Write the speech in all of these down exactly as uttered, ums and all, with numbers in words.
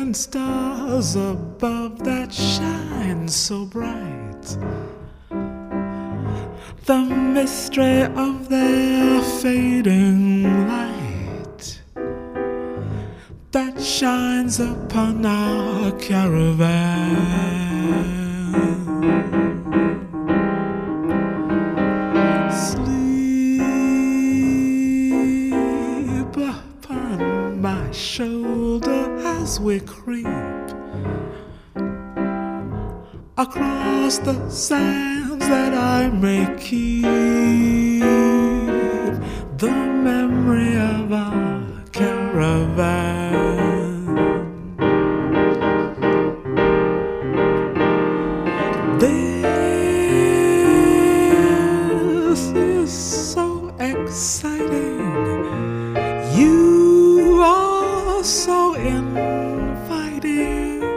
and stars above that shine so bright. The mystery of their fading light that shines upon our caravan. Sleep upon my shoulder as we creep across the sands that I may keep the memory of our caravan. This is so exciting. You are so inviting,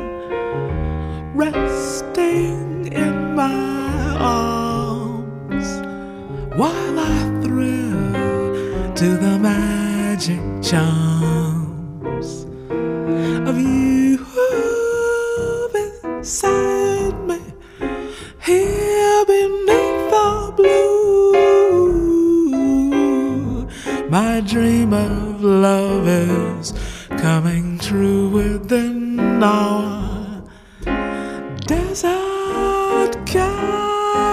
resting in my arms while I thrill to the magic charms of you beside me here beneath the blue. My dream of love is coming true within our desert caravan.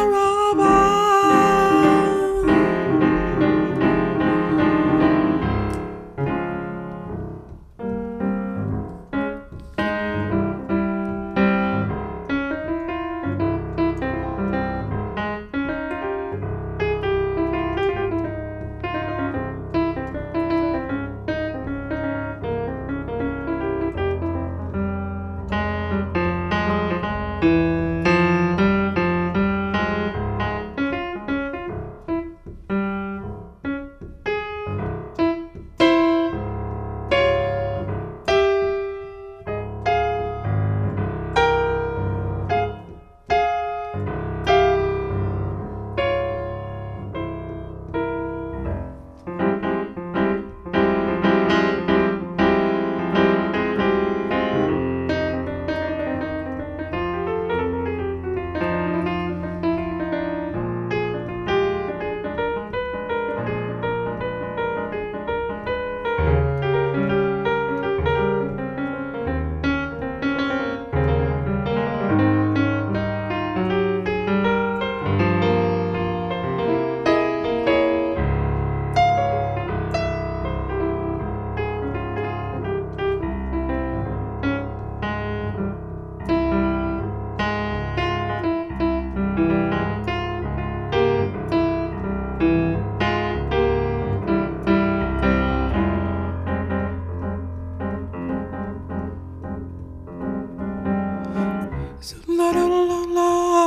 So la la la la,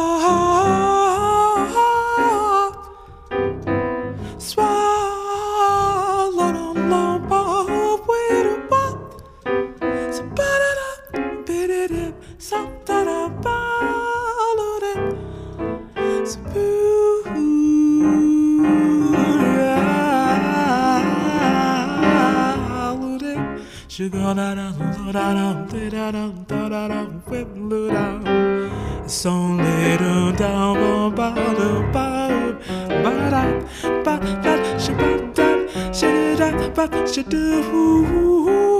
swallow la la la, wait a bop, so ba da da, bit it up, so da da ba lo da, so boo yeah, lo da, sugar da da da da da da da da da whip lo da. It's only do down ba do ba ba da ba da shi ba da shi da ba shi do.